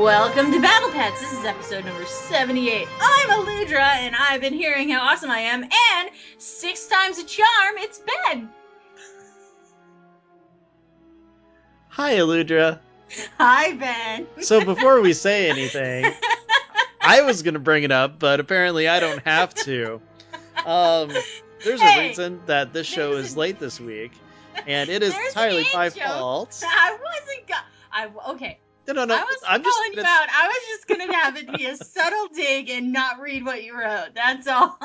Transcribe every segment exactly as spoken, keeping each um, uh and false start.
Welcome to Battle Pets. This is episode number seventy-eight. I'm Aludra, and I've been hearing how awesome I am, and six times a charm, it's Ben. Hi, Aludra. Hi, Ben. So before we say anything, I was going to bring it up, but apparently I don't have to. Um, there's Hey, a reason that this show is a, late this week, and it is there's entirely my joke. fault. I wasn't go- I okay. No, no, no. I was I'm calling just you out. I was just gonna have it be a subtle dig and not read what you wrote. That's all.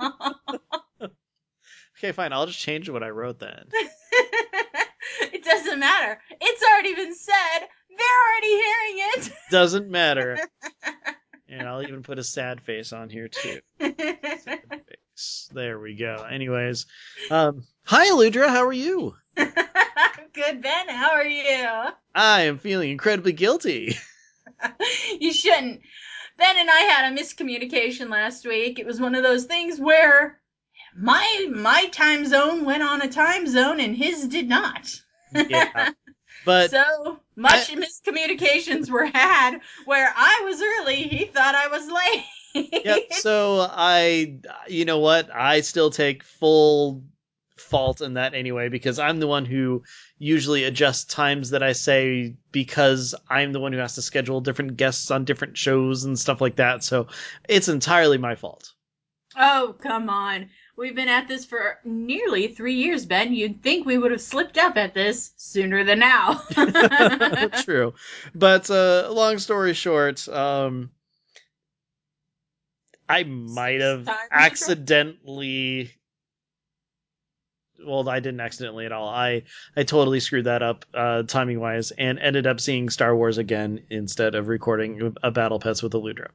Okay, fine. I'll just change what I wrote then. It doesn't matter. It's already been said. They're already hearing it. Doesn't matter. And I'll even put a sad face on here too. Sad face. There we go. Anyways, um, hi, Aludra. How are you? Good, Ben. How are you? I am feeling incredibly guilty. You shouldn't. Ben and I had a miscommunication last week. It was one of those things where my my time zone went on a time zone and his did not. Yeah. But so much I, miscommunications were had where I was early, he thought I was late. Yep. So I, you know what? I still take full fault in that anyway, because I'm the one who usually adjusts times that I say, because I'm the one who has to schedule different guests on different shows and stuff like that. So it's entirely my fault. Oh, come on. We've been at this for nearly three years, Ben. You'd think we would have slipped up at this sooner than now. True. But uh, long story short, um, I might have accidentally... Well, I didn't accidentally at all. I, I totally screwed that up uh, timing-wise and ended up seeing Star Wars again instead of recording a Battle Pets with Aludra.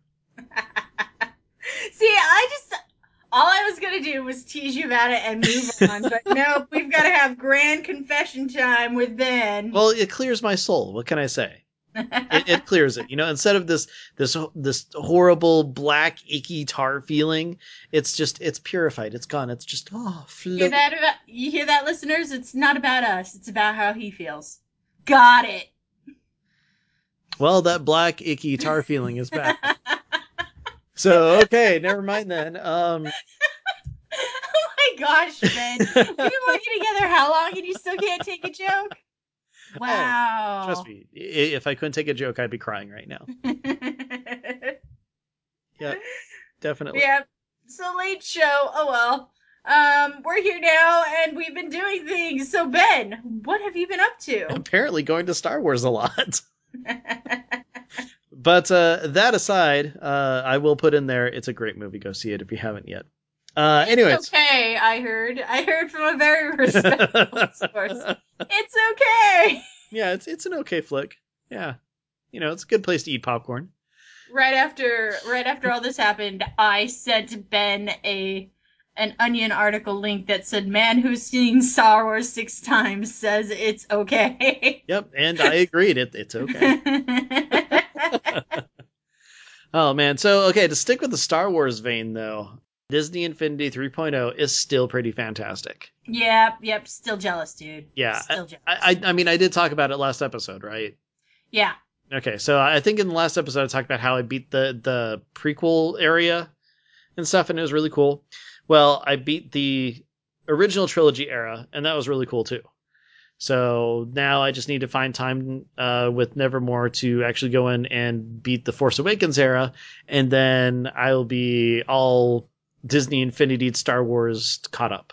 See, I just... All I was going to do was tease you about it and move on, but nope, we've got to have grand confession time with Ben. Well, it clears my soul. What can I say? it, it clears it. You know, instead of this this this horrible black icky tar feeling, it's just it's purified. It's gone. It's just oh. You hear that? About, you hear that, listeners? It's not about us. It's about how he feels. Got it. Well, that black icky tar feeling is back. So okay, never mind then. Um. Oh my gosh, Ben! We've been working together how long, and you still can't take a joke? Wow. Oh, trust me, if I couldn't take a joke, I'd be crying right now. Yep, definitely. Yep. So late show. Oh well. Um, we're here now, and we've been doing things. So Ben, what have you been up to? Apparently, going to Star Wars a lot. But uh, that aside, uh, I will put in there. It's a great movie. Go see it if you haven't yet. Uh, it's anyways. okay. I heard. I heard from a very respectable source. It's okay. Yeah, it's it's an okay flick. Yeah, you know, it's a good place to eat popcorn. Right after, right after all this happened, I sent Ben a an Onion article link that said, "Man who's seen Star Wars six times says it's okay." Yep, and I agreed. It it's okay. Oh man, so okay, to stick with the Star Wars vein though, Disney Infinity three point oh is still pretty fantastic. Yep, yep, still jealous, dude. Yeah, still jealous. I, I I mean I did talk about it last episode, right? Yeah. Okay, so I think in the last episode I talked about how I beat the the prequel area and stuff, and it was really cool. Well, I beat the original trilogy era, and that was really cool too. So now I just need to find time uh, with Nevermore to actually go in and beat the Force Awakens era, and then I'll be all Disney Infinity Star Wars caught up.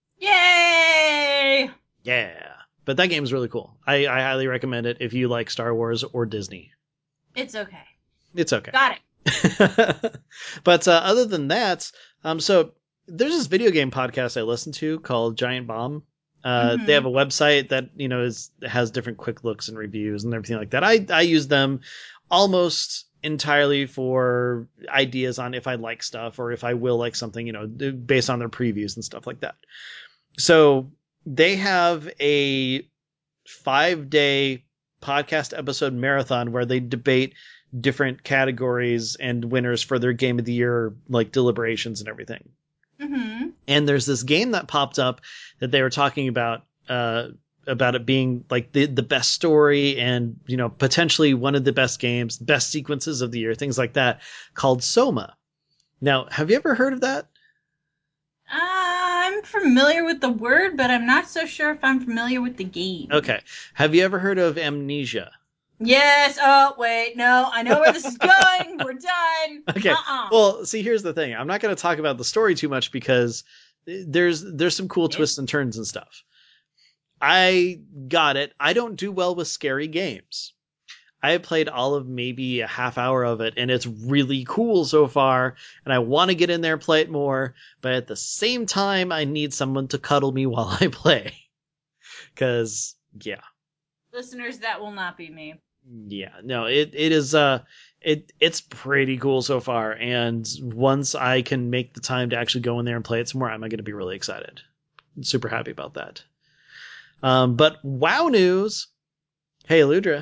Yay! Yeah. But that game is really cool. I, I highly recommend it if you like Star Wars or Disney. It's okay. It's okay. Got it. But uh, other than that, um, so there's this video game podcast I listen to called Giant Bomb. Uh, mm-hmm. They have a website that, you know, is has different quick looks and reviews and everything like that. I, I use them almost entirely for ideas on if I like stuff or if I will like something, you know, based on their previews and stuff like that. So they have a five day podcast episode marathon where they debate different categories and winners for their game of the year, like deliberations and everything. Mm-hmm. And there's this game that popped up that they were talking about uh, about it being like the the best story and, you know, potentially one of the best games, best sequences of the year, things like that, called Soma. Now, have you ever heard of that? Uh, I'm familiar with the word, but I'm not so sure if I'm familiar with the game. Okay. Have you ever heard of Amnesia? Yes. Oh, wait. No, I know where this is going. We're done. Okay. Uh-uh. Well, see, here's the thing. I'm not going to talk about the story too much because there's there's some cool It- twists and turns and stuff. I got it. I don't do well with scary games. I played all of maybe a half hour of it, and it's really cool so far, and I want to get in there and play it more, but at the same time, I need someone to cuddle me while I play. Because, yeah. Listeners, that will not be me. Yeah, no, it, it is, uh, it, it's pretty cool so far, and once I can make the time to actually go in there and play it some more, I'm going to be really excited. I'm super happy about that. Um, but WoW news. Hey, Ludra.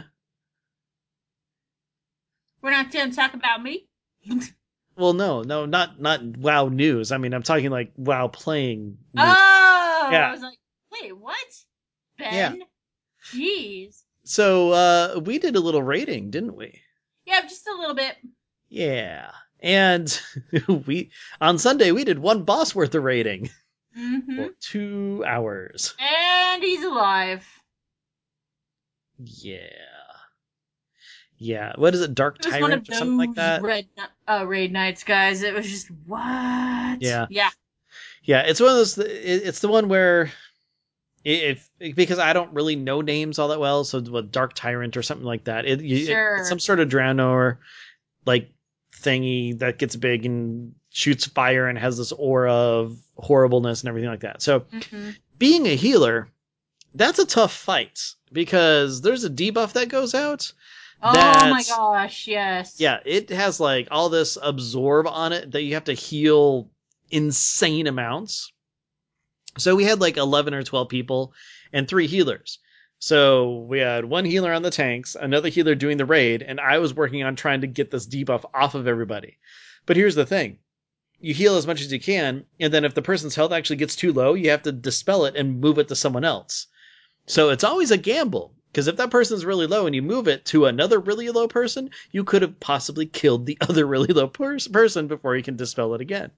We're not going to talk about me? Well, no, no, not not WoW news. I mean, I'm talking like WoW playing news. Oh! Yeah. I was like, wait, what? Yeah. Ben? Jeez. So uh, we did a little rating, didn't we? Yeah, just a little bit. Yeah. And we on Sunday we did one boss worth of rating Mm-hmm. for two hours. And he's alive. Yeah. Yeah. What is it? Dark It was one of Tyrant or something like those that? red uh, raid nights, guys. It was just, what? Yeah. Yeah. Yeah. It's one of those. It's the one where if because I don't really know names all that well, so what Dark Tyrant or something like that. It, you, Sure. it, it's some sort of Draenor like thingy that gets big and shoots fire and has this aura of horribleness and everything like that. So Mm-hmm. being a healer, that's a tough fight because there's a debuff that goes out. Oh my gosh, yes. Yeah, it has like all this absorb on it that you have to heal insane amounts. So we had like eleven or twelve people and three healers. So we had one healer on the tanks, another healer doing the raid, and I was working on trying to get this debuff off of everybody. But here's the thing. You heal as much as you can, and then if the person's health actually gets too low, you have to dispel it and move it to someone else. So it's always a gamble, because if that person's really low and you move it to another really low person, you could have possibly killed the other really low pers- person before you can dispel it again.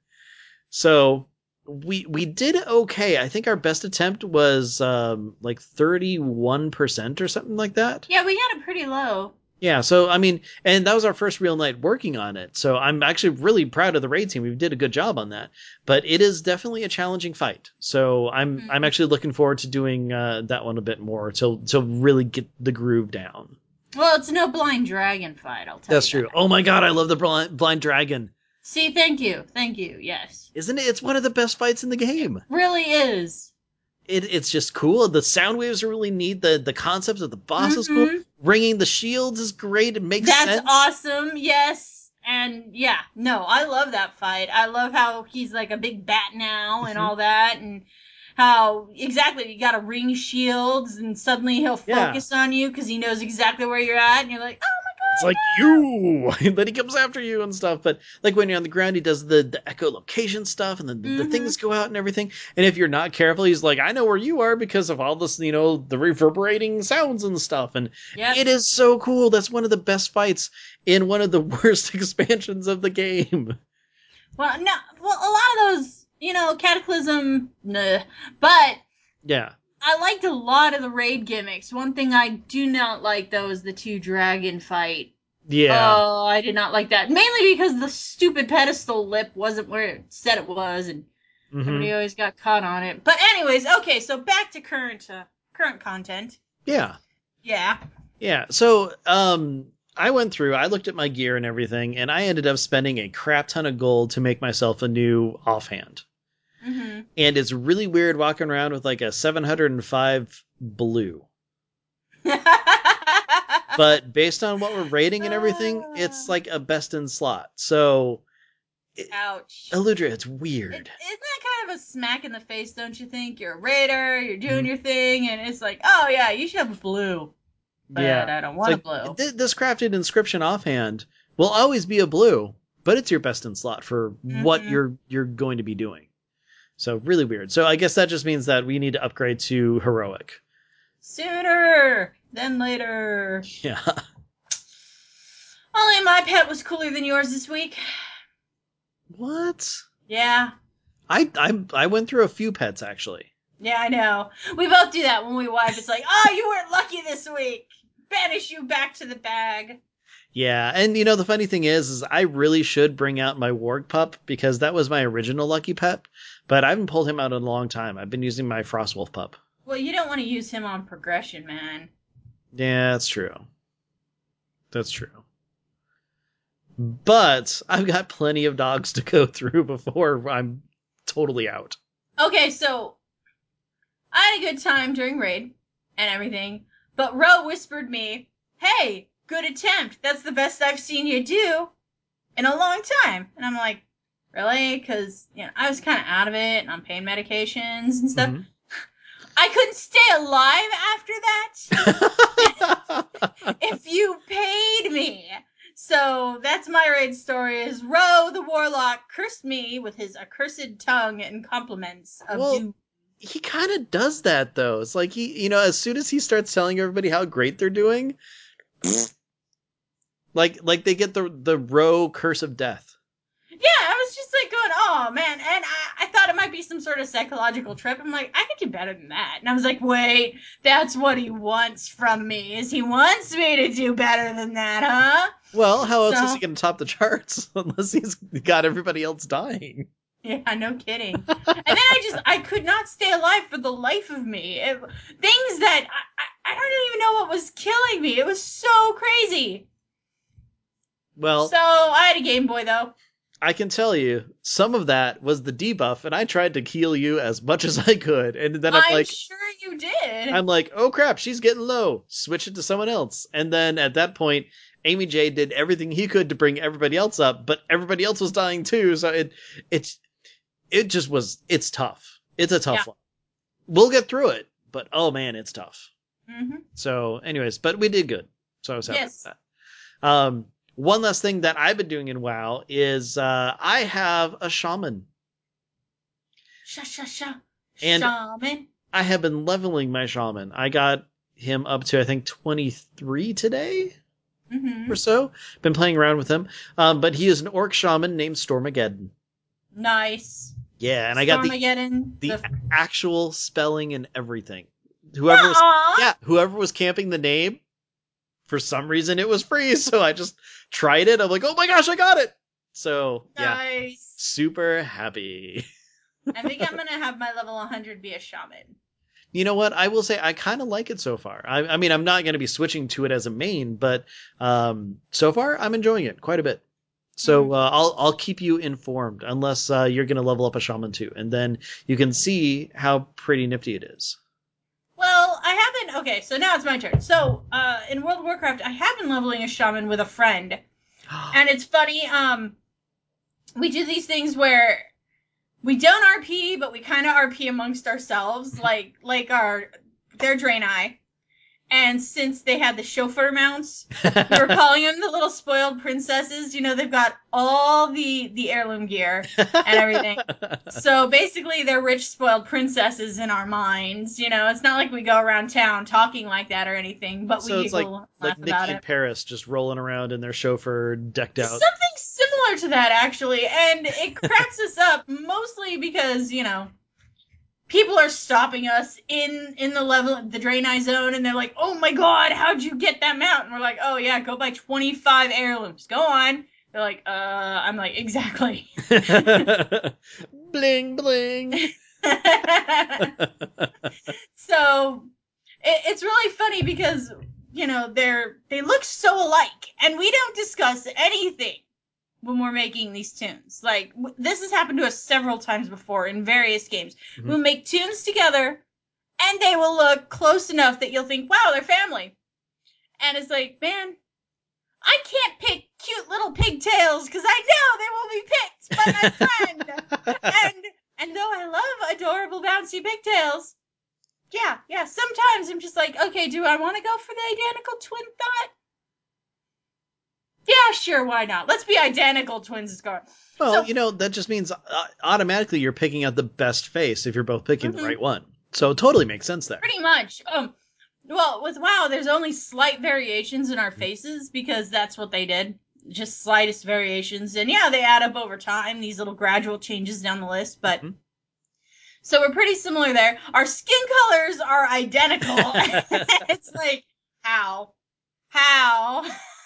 So we we did okay. I think our best attempt was um, like thirty-one percent or something like that. Yeah, we got it pretty low. Yeah, so I mean, and that was our first real night working on it. So I'm actually really proud of the raid team. We did a good job on that. But it is definitely a challenging fight. So I'm mm-hmm. I'm actually looking forward to doing uh, that one a bit more to to really get the groove down. Well, it's no blind dragon fight, I'll tell That's you. That's true. That. Oh my god, I love the blind, blind dragon. See, thank you. Thank you. Yes. Isn't it? It's one of the best fights in the game. It really is. It, it's just cool. The sound waves are really neat. The the concepts of the boss mm-hmm. is cool. Ringing the shields is great. It makes That's sense. That's awesome. Yes. And yeah, no, I love that fight. I love how he's like a big bat now and mm-hmm. all that. And how exactly you got to ring shields and suddenly he'll focus yeah. on you because he knows exactly where you're at. And you're like, oh my God. It's like you, and then he comes after you and stuff. But like when you're on the ground, he does the, the echolocation stuff, and then the, mm-hmm. the things go out and everything. And if you're not careful, he's like, I know where you are because of all this, you know, the reverberating sounds and stuff. And yep. It is so cool. That's one of the best fights in one of the worst expansions of the game. Well, no, well, a lot of those, you know, Cataclysm, nah, but yeah. I liked a lot of the raid gimmicks. One thing I do not like, though, is the two dragon fight. Yeah. Oh, I did not like that. Mainly because the stupid pedestal lip wasn't where it said it was, and mm-hmm. everybody always got caught on it. But anyways, okay, so back to current uh, current content. Yeah. Yeah. Yeah. So, um, I went through, I looked at my gear and everything, and I ended up spending a crap ton of gold to make myself a new offhand. Mm-hmm. And it's really weird walking around with like a seven hundred five blue. But based on what we're rating and everything, it's like a best in slot. So, it, ouch. Eludra, it's weird. It, isn't that kind of a smack in the face, don't you think? You're a raider, you're doing mm-hmm. your thing, and it's like, oh yeah, you should have a blue. But yeah. I don't want like, a blue. Th- this crafted inscription offhand will always be a blue, but it's your best in slot for mm-hmm. what you're you're going to be doing. So really weird. So I guess that just means that we need to upgrade to heroic. Sooner than later. Yeah. Only my pet was cooler than yours this week. What? Yeah. I I I went through a few pets actually. Yeah, I know. We both do that when we wipe. It's like, oh, you weren't lucky this week. Banish you back to the bag. Yeah, and you know the funny thing is, is I really should bring out my warg pup because that was my original lucky pet, but I haven't pulled him out in a long time. I've been using my Frostwolf pup. Well, you don't want to use him on progression, man. Yeah, that's true. That's true. But I've got plenty of dogs to go through before I'm totally out. Okay, so I had a good time during raid and everything, but Ro whispered me, hey, good attempt. That's the best I've seen you do in a long time. And I'm like, really? Because, you know, I was kind of out of it and on pain medications and stuff. Mm-hmm. I couldn't stay alive after that if you paid me. So that's my raid story is Ro the Warlock cursed me with his accursed tongue and compliments of Well, doom. he kind of does that though. It's like he, you know, as soon as he starts telling everybody how great they're doing, like like they get the the Row curse of death. Yeah, I was just like going, oh man. And I, I thought it might be some sort of psychological trip. I'm like, I could do better than that. And I was like, wait, that's what he wants from me, is he wants me to do better than that, huh? Well, how else is So, he going to top the charts unless he's got everybody else dying? yeah, no kidding. And then I just, I could not stay alive for the life of me. It, things that, I, I, I don't even know what was killing me. It was so crazy. Well, So, I had a Game Boy, though. I can tell you, some of that was the debuff, and I tried to heal you as much as I could, and then I'm I'm like, sure you did. I'm like, oh crap, she's getting low. Switch it to someone else, and then at that point, Amy J did everything he could to bring everybody else up, but everybody else was dying too, so it it it just was. It's tough. It's a tough Yeah. one. We'll get through it, but oh man, it's tough. Mm-hmm. So, anyways, but we did good, so I was happy Yes. with that. Um. One last thing that I've been doing in WoW is uh, I have a shaman. Sha sha sha. And Shaman. I have been leveling my shaman. I got him up to, I think, twenty-three today Mm-hmm. or so. Been playing around with him. Um, but he is an orc shaman named Stormageddon. Nice. Yeah, and I got the Stormageddon. the The... actual spelling and everything. Whoever was Nuh-uh. yeah, whoever was camping the name, for some reason it was free, so I just tried it. I'm like, oh my gosh, I got it. So yeah, Nice. super happy. I think I'm gonna have my level one hundred be a shaman. You know what? I will say I kind of like it so far. I, I mean, I'm not going to be switching to it as a main, but um, so far I'm enjoying it quite a bit. So uh, I'll I'll keep you informed unless uh, you're going to level up a shaman too, and then you can see how pretty nifty it is. Well, I haven't. Okay, so now it's my turn. So, uh, in World of Warcraft, I have been leveling a shaman with a friend, and it's funny. Um, we do these things where we don't R P, but we kind of R P amongst ourselves, like like our their Draenei. And since they had the chauffeur mounts, we were calling them the little spoiled princesses. You know, they've got all the the heirloom gear and everything. So basically, they're rich, spoiled princesses in our minds. You know, it's not like we go around town talking like that or anything, but So we it's like giggle, like laugh about Nikki and it. Paris just rolling around in their chauffeur decked out. Something similar to that, actually, and it cracks us up mostly because you know people are stopping us in in the level the Draenei zone, and they're like, "Oh my god, how'd you get that mount?" And we're like, "Oh yeah, go buy twenty-five heirlooms. Go on." They're like, "Uh," I'm like, "Exactly." Bling bling. So it, it's really funny because you know they're they look so alike, and we don't discuss anything when we're making these tunes. Like, this has happened to us several times before in various games. Mm-hmm. We'll make tunes together, and they will look close enough that you'll think, wow, they're family. And it's like, man, I can't pick cute little pigtails because I know they will be picked by my friend. and and though I love adorable bouncy pigtails, yeah, yeah, sometimes I'm just like, okay, do I want to go for the identical twin thought? Yeah, sure, why not? Let's be identical twins, Scar. Well, So, you know, that just means uh, automatically you're picking out the best face if you're both picking mm-hmm. the right one. So it totally makes sense there. Pretty much. Um, well, with WoW, there's only slight variations in our faces because that's what they did. Just slightest variations. And yeah, they add up over time, these little gradual changes down the list, but Mm-hmm. so we're pretty similar there. Our skin colors are identical. It's like, how? How?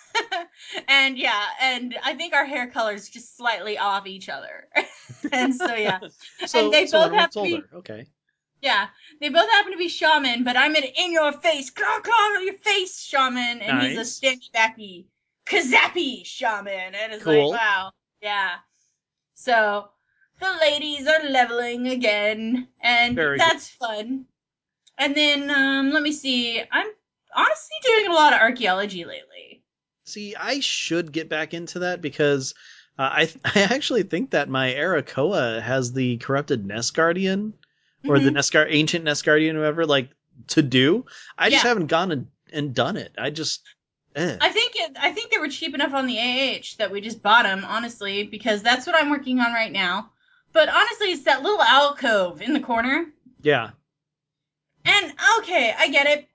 And yeah, and I think our hair color is just slightly off each other. And so yeah. And so they so both have everyone's to be, older. Okay. yeah, they both happen to be shaman, but I'm an in your face, claw claw your face shaman, and he's a Nice. standy backy kazappy shaman. And it's like, Cool. wow, yeah. So the ladies are leveling again, and Very good. that's fun. And then um, let me see. I'm honestly doing a lot of archaeology lately. See, I should get back into that because uh, I I actually think that my Arakoa has the corrupted Nest Guardian or the Hmm. Nest Guard, ancient Nest Guardian, whoever, like to do. I just Yeah, haven't gone and, and done it. I just, eh. I think it, I think they were cheap enough on the A H that we just bought them, honestly, because that's what I'm working on right now. But honestly, it's that little alcove in the corner. Yeah, And okay, I get it.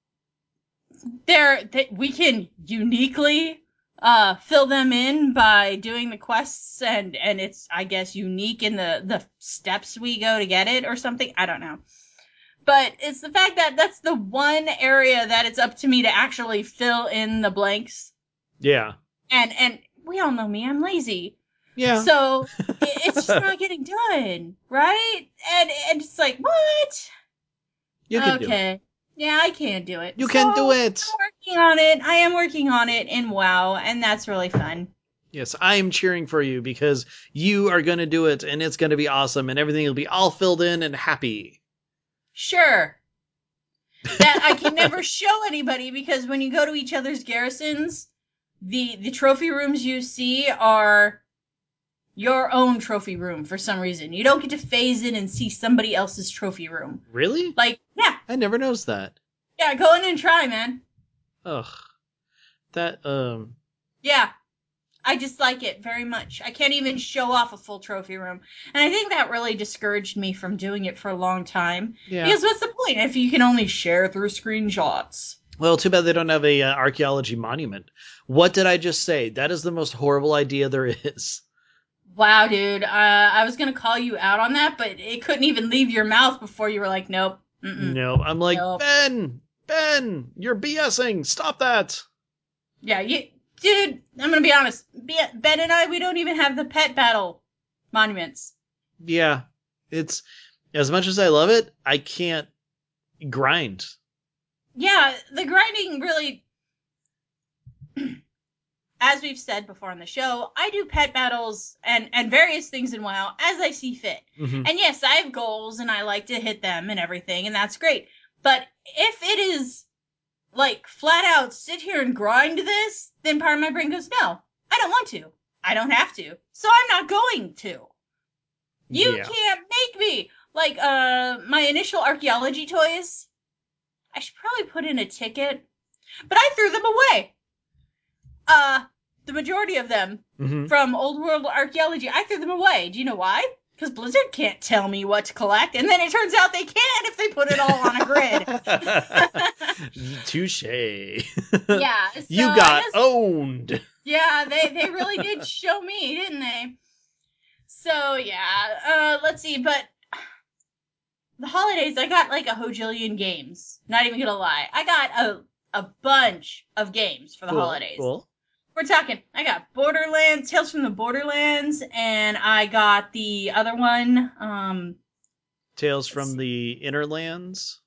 There, they, we can uniquely uh fill them in by doing the quests, and and it's, I guess, unique in the the steps we go to get it or something. I don't know. But it's the fact that that's the one area that it's up to me to actually fill in the blanks. yeah, And and we all know me, I'm lazy. yeah. So it's just not getting done, right? And and it's like, what? You can do it. Okay. Yeah, I can't do it. You So can do I'm it. working on it. I am working on it in WoW, and that's really fun. Yes, I am cheering for you because you are going to do it and it's going to be awesome and everything will be all filled in and happy. Sure. That I can never show anybody because when you go to each other's garrisons, the the trophy rooms you see are your own trophy room for some reason. You don't get to phase in and see somebody else's trophy room. Really? Like, yeah, I never noticed that. yeah, go in and try, man. Ugh. That, um, Yeah, I dislike it very much. I can't even show off a full trophy room. And I think that really discouraged me from doing it for a long time. yeah. Because what's the point if you can only share through screenshots? Well, too bad they don't have a uh, archaeology monument. What did I just say? That is the most horrible idea there is. Wow, dude. Uh, I was going to call you out on that, but it couldn't even leave your mouth before you were like, nope, mm-mm, No, I'm like, nope. Ben, Ben, you're BSing. Stop that. Yeah, you, dude, I'm going to be honest. Ben and I, we don't even have the pet battle monuments. Yeah, it's as much as I love it, I can't grind. Yeah, the grinding really, as we've said before on the show, I do pet battles and, and various things in WoW as I see fit. Hmm. And yes, I have goals and I like to hit them and everything, and that's great. But if it is like flat out sit here and grind this, then part of my brain goes, no, I don't want to. I don't have to. So I'm not going to. You Yeah. can't make me. Like, uh, my initial archaeology toys, I should probably put in a ticket, but I threw them away. Uh, the majority of them Hmm. from Old World Archaeology, I threw them away. Do you know why? Because Blizzard can't tell me what to collect, and then it turns out they can if they put it all on a grid. Touche. Yeah, so You I got guess, owned. yeah, they, they really did show me, didn't they? So, yeah, uh, let's see, but the holidays, I got like a hojillion games. Not even gonna lie. I got a, a bunch of games for the Cool, holidays. cool. We're talking, I got Borderlands, Tales from the Borderlands, and I got the other one, um, Tales let's from see. the Innerlands.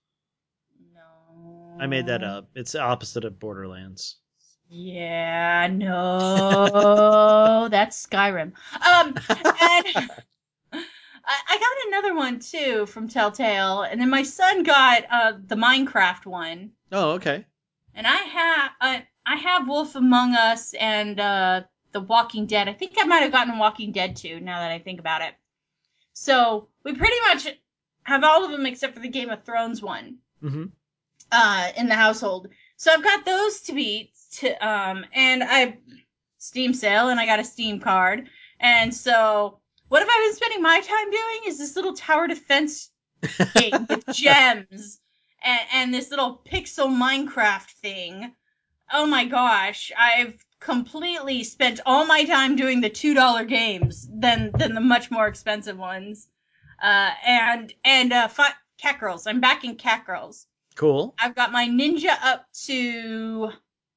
I made that No. up. It's the opposite of Borderlands. Yeah, no. That's Skyrim. Um, and I, got another one too from Telltale, and then my son got uh the Minecraft one, Oh, okay. and I have uh, I have Wolf Among Us and uh The Walking Dead. I think I might have gotten Walking Dead too. Now that I think about it, so we pretty much have all of them except for the Game of Thrones one Hmm. uh in the household. So I've got those to beat, to, um, and I Steam sale, and I got a Steam card, and so what have I been spending my time doing is this little tower defense game with gems. and, and this little pixel Minecraft thing. Oh my gosh, I've completely spent all my time doing the two dollar games than than the much more expensive ones. Uh, and and uh, fi- Cat Girls. I'm back in Cat Girls. Cool. I've got my ninja up to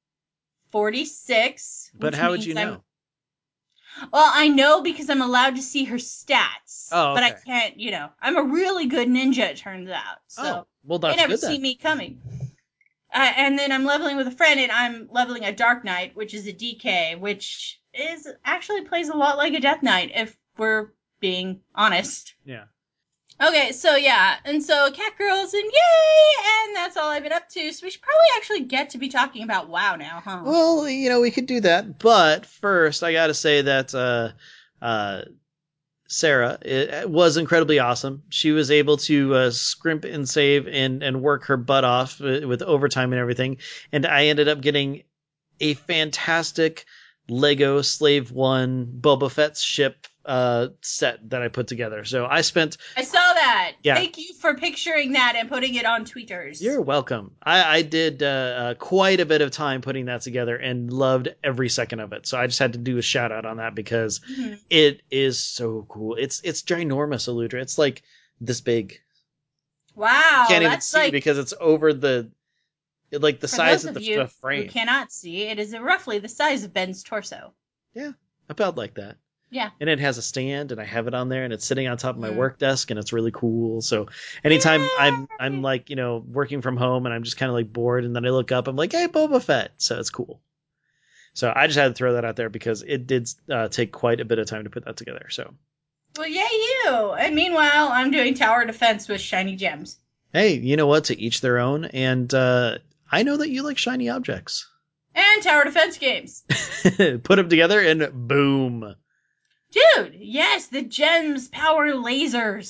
forty-six, But which how would means you I'm know? well, I know because I'm allowed to see her stats, Oh, but I okay. can't, you know, I'm a really good ninja, it turns out. Oh, So well, they that's never good see then. me coming. Uh, and then I'm leveling with a friend, and I'm leveling a Dark Knight, which is a D K, which is actually plays a lot like a Death Knight, if we're being honest. Yeah. Okay, so yeah, and so Cat Girls, and yay! And that's all I've been up to, so we should probably actually get to be talking about WoW now, huh? Well, you know, we could do that, but first I got to say that uh, uh, Sarah it, was incredibly awesome. She was able to uh, scrimp and save and and work her butt off with, with overtime and everything, and I ended up getting a fantastic Lego Slave One Boba Fett's ship uh, set that I put together. So I spent, I saw that. yeah, Thank you for picturing that and putting it on tweeters. you're welcome. I, I did uh, uh, quite a bit of time putting that together and loved every second of it. So I just had to do a shout out on that because Mm-hmm. it is so cool. It's it's ginormous, Eludra. It's like this big. You Wow, can't even that's see like, because it's over the like the for size those of of the, you the who frame. cannot see, it is roughly the size of Ben's torso. Yeah, about like that. Yeah. And it has a stand and I have it on there and it's sitting on top of my Mm. work desk and it's really cool. So anytime I'm I'm Yay! like, you know, working from home and I'm just kind of like bored and then I look up, I'm like, hey, Boba Fett. So it's cool. So I just had to throw that out there because it did uh, take quite a bit of time to put that together. So Well, yay you! And meanwhile, I'm doing tower defense with shiny gems. hey, you know what? To each their own. And uh, I know that you like shiny objects. And tower defense games. Put them together and boom. Dude, yes, the gems power lasers.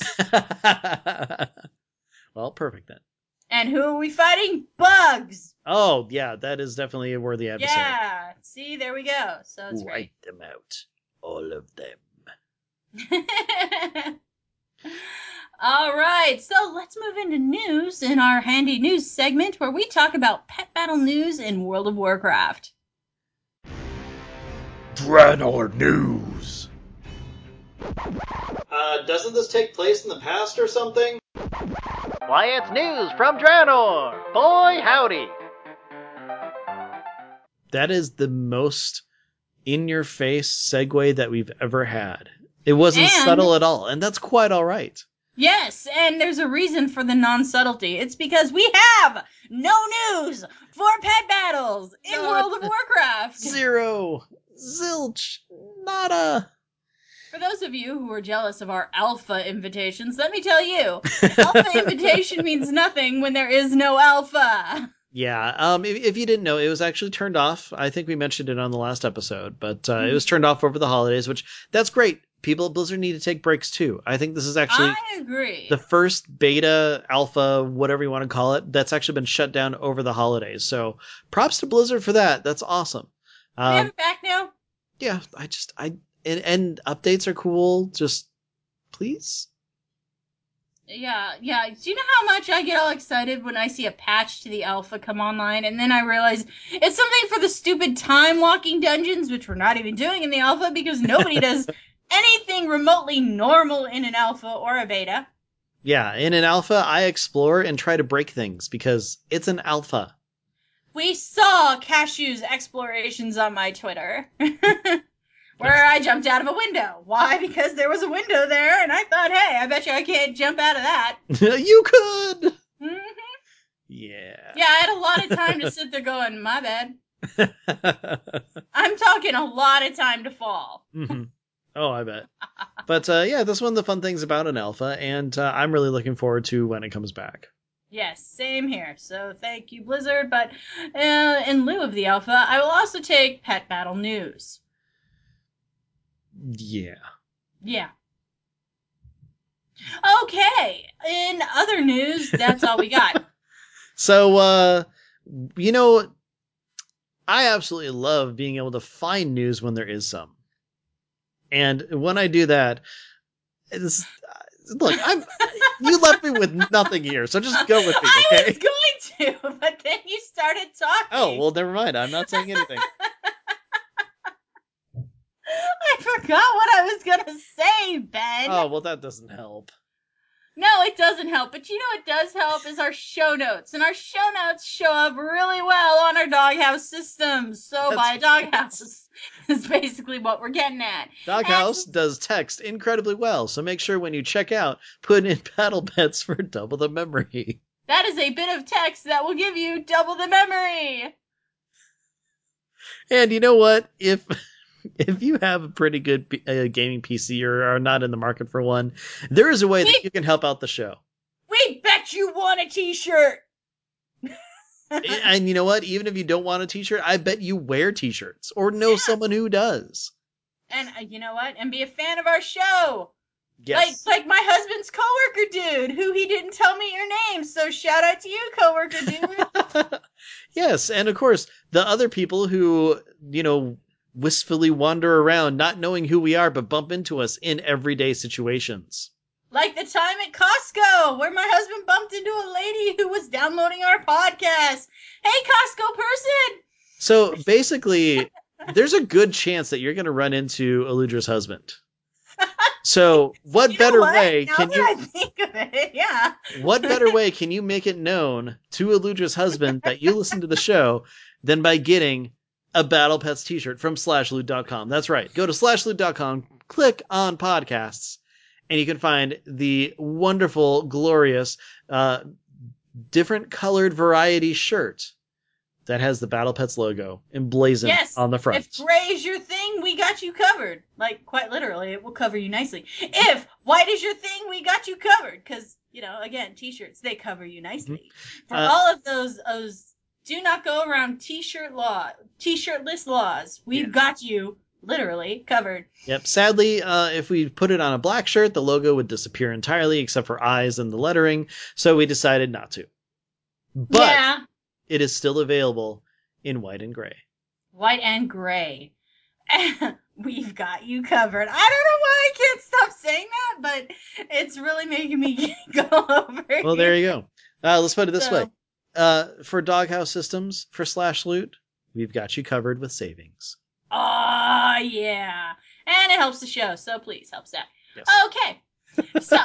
Well, perfect then. And who are we fighting? Bugs! Oh, yeah, that is definitely a worthy adversary. Yeah, see, there we go. So it's Wipe them out. All of them. great. All right, so let's move into news in our handy news segment where we talk about pet battle news in World of Warcraft. Draenor News. Uh, doesn't this take place in the past or something? Why, it's news from Draenor! Boy, howdy! That is the most in-your-face segue that we've ever had. It wasn't And subtle at all, and that's quite all right. yes, and there's a reason for the non-subtlety. It's because we have no news for pet battles in None. World of Warcraft. Zero. Zilch. Nada. For those of you who are jealous of our alpha invitations, let me tell you, alpha invitation means nothing when there is no alpha. Yeah, um, if, if you didn't know, it was actually turned off. I think we mentioned it on the last episode, but uh, it was turned off over the holidays, which that's great. People at Blizzard need to take breaks too. I think this is actually I agree. the first beta, alpha, whatever you want to call it, that's actually been shut down over the holidays. So props to Blizzard for that. That's awesome. we have Um, it back now? yeah, I just, I, and, and updates are cool. Just please. Yeah, yeah. Do you know how much I get all excited when I see a patch to the alpha come online, and then I realize it's something for the stupid time walking dungeons, which we're not even doing in the alpha because nobody does anything remotely normal in an alpha or a beta. Yeah, in an alpha, I explore and try to break things because it's an alpha. We saw Cashew's explorations on my Twitter. Where I jumped out of a window. Why? Because there was a window there, and I thought, hey, I bet you I can't jump out of that. You could! Mm-hmm. Yeah. Yeah, I had a lot of time to sit there going, my bad. I'm talking a lot of time to fall. Mm-hmm. Oh, I bet. But uh, yeah, that's one of the fun things about an alpha, and uh, I'm really looking forward to when it comes back. Yes, same here. So thank you, Blizzard. But uh, in lieu of the alpha, I will also take Pet Battle News. Yeah. Yeah. Okay. In other news, that's all we got. So, uh, you know, I absolutely love being able to find news when there is some. And when I do that, it's, Look, I'm. You left me with nothing here, so just go with me, okay? I was going to, but then you started talking. Oh, well, never mind. I'm not saying anything. I forgot what I was going to say, Ben. Oh, well, that doesn't help. No, it doesn't help. But you know what does help is our show notes. And our show notes show up really well on our Doghouse systems. So That's by Doghouse is basically what we're getting at. Doghouse And does text incredibly well, so make sure when you check out, put in battle bets for double the memory. that is a bit of text that will give you double the memory. And you know what? If if you have a pretty good uh, gaming P C or are not in the market for one, there is a way that you can help out the show. We bet you want a t-shirt. And you know what? Even if you don't want a t-shirt, I bet you wear t-shirts or know yeah. someone who does. And uh, you know what? And be a fan of our show. Yes. Like like my husband's coworker dude, who he didn't tell me your name. So shout out to you, coworker dude. Yes, and of course, the other people who, you know, wistfully wander around not knowing who we are but bump into us in everyday situations. Like the time at Costco where my husband bumped into a lady who was downloading our podcast. Hey, Costco person! So basically, there's a good chance that you're going to run into Eludra's husband. So what you better what? way now can that you... I think of it, yeah. What better way can you make it known to Eludra's husband that you listen to the show than by getting a Battle Pets t-shirt from slash loot dot com. That's right. Go to slash loot dot com, click on podcasts, and you can find the wonderful, glorious, uh, different colored variety shirt that has the Battle Pets logo emblazoned yes, on the front. If gray is your thing, we got you covered. Like, quite literally, it will cover you nicely. If white is your thing, we got you covered. Because, you know, again, t-shirts, they cover you nicely. Mm-hmm. For uh, all of those, those do not go around t-shirt law, t-shirtless laws, we've yeah. got you literally covered. Yep. Sadly, uh, if we put it on a black shirt, the logo would disappear entirely except for eyes and the lettering. So we decided not to. But yeah. It is still available in white and gray. White and gray. We've got you covered. I don't know why I can't stop saying that, but it's really making me go over. Well, there you go. Uh, let's put it this so. way. Uh, for Doghouse Systems, for Slash Loot, we've got you covered with savings. Oh, yeah. And it helps the show, so please help that. Yes. Okay. So.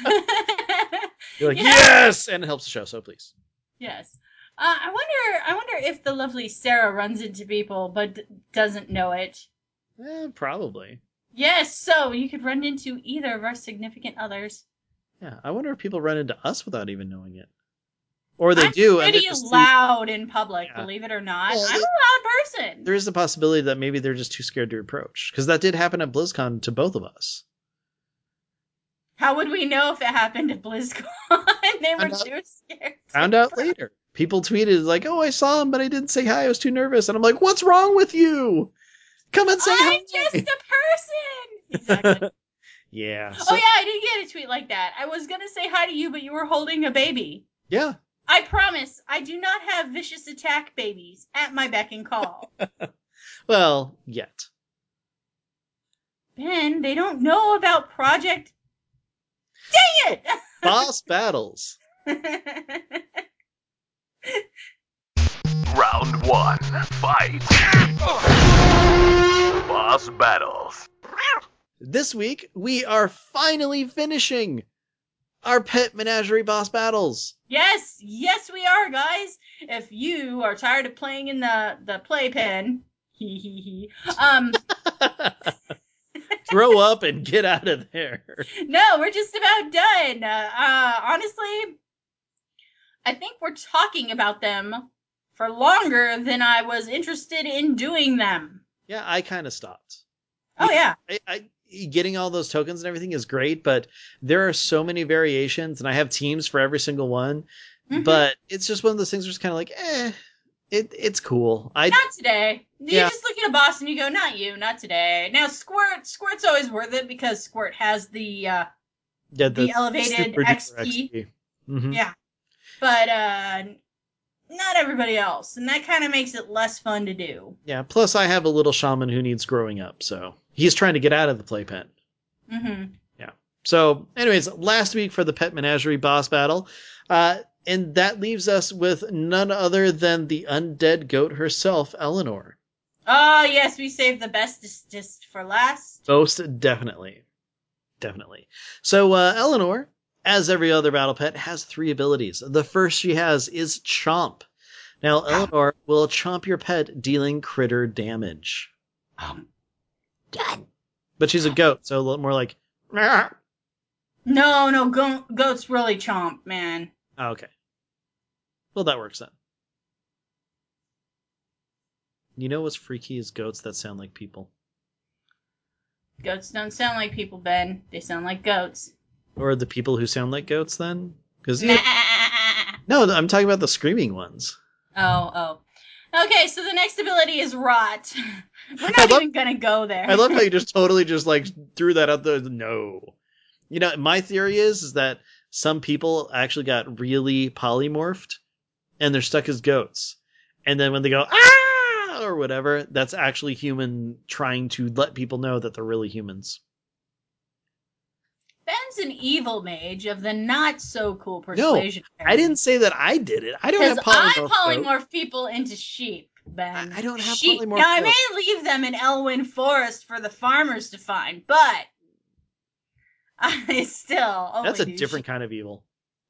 You're like, you know, yes! And it helps the show, so please. Yes. Uh, I wonder I wonder if the lovely Sarah runs into people but d- doesn't know it. Eh, probably. Yes, so you could run into either of our significant others. Yeah, I wonder if people run into us without even knowing it. Or they I'm do. I'm pretty and just loud too... in public, yeah. Believe it or not. Well, I'm it, a loud person. There is the possibility that maybe they're just too scared to approach. Because that did happen at BlizzCon to both of us. How would we know if it happened at BlizzCon? They were out, too scared. Found out later. People tweeted like, "Oh, I saw him, but I didn't say hi. I was too nervous." And I'm like, "What's wrong with you? Come and say I'm hi." I'm just a person. Exactly. Yeah. So... Oh yeah, I did get a tweet like that. I was gonna say hi to you, but you were holding a baby. Yeah. I promise, I do not have vicious attack babies at my beck and call. Well, yet. Ben, they don't know about Project. Dang it! Boss battles. Round one, fight. Boss battles. This week, we are finally finishing our Pet Menagerie boss battles. Yes, yes we are, guys. If you are tired of playing in the, the playpen, hee hee hee, um... throw up and get out of there. No, we're just about done. Uh, uh, honestly, I think we're talking about them for longer than I was interested in doing them. Yeah, I kind of stopped. Oh, yeah. I, I, getting all those tokens and everything is great, but there are so many variations, and I have teams for every single one. Mm-hmm. But it's just one of those things where it's kind of like, eh, it, it's cool. I Not today. You yeah. just look at a boss and you go, not you, not today. Now, Squirt, Squirt's always worth it because Squirt has the uh, yeah, the, the elevated X P. X P. Mm-hmm. Yeah. But uh, not everybody else. And that kind of makes it less fun to do. Yeah, plus I have a little shaman who needs growing up, so he's trying to get out of the playpen. Mm-hmm. Yeah. So, anyways, last week for the Pet Menagerie boss battle. Uh, and that leaves us with none other than the undead goat herself, Eleanor. Oh, yes, we saved the bestest for last. Most definitely. Definitely. So, uh, Eleanor, as every other battle pet, has three abilities. The first she has is Chomp. Now, Eleanor will chomp your pet, dealing critter damage. Um, God. But she's a goat, so a little more like... "Meow." No, no, go- goats really chomp, man. Oh, okay. Well, that works then. You know what's freaky is goats that sound like people. Goats don't sound like people, Ben. They sound like goats. Or the people who sound like goats then? Because Nah. no, I'm talking about the screaming ones. Oh, oh. Okay, so the next ability is Rot. We're I not love- even gonna go there. I love how you just totally just like threw that out there. No. You know, my theory is, is that some people actually got really polymorphed and they're stuck as goats. And then when they go, ah, or whatever, that's actually human trying to let people know that they're really humans. Ben's an evil mage of the not so cool persuasion. I didn't say that I did it. I don't have Because I polymorph. polymorph people into sheep, Ben. I, I don't have sheep. polymorph. Now, I goat. may leave them in Elwyn Forest for the farmers to find, but I still only That's a do different sheep. kind of evil.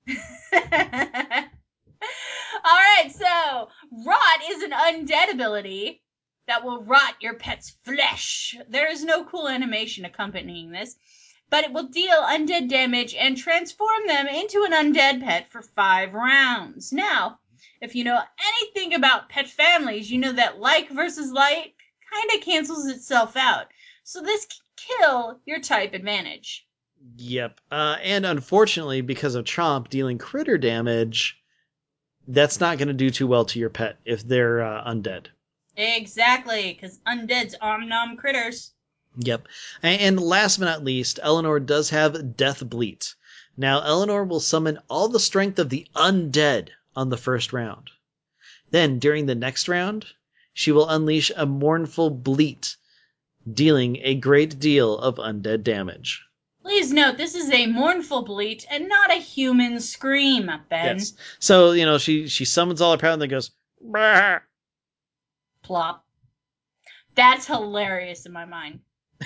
All right, so Rot is an undead ability that will rot your pet's flesh. There is no cool animation accompanying this, but it will deal undead damage and transform them into an undead pet for five rounds. Now, if you know anything about pet families, you know that like versus like kind of cancels itself out. So this can kill your type advantage. Yep. Uh, and unfortunately, because of Chomp dealing critter damage, that's not going to do too well to your pet if they're uh, undead. Exactly, because undead's om-nom critters. Yep. And last but not least, Eleanor does have Death Bleat. Now, Eleanor will summon all the strength of the undead on the first round. Then, during the next round, she will unleash a mournful bleat, dealing a great deal of undead damage. Please note, this is a mournful bleat and not a human scream, Ben. Yes. So, you know, she, she summons all her power and then goes, "Brr." Plop. That's hilarious in my mind.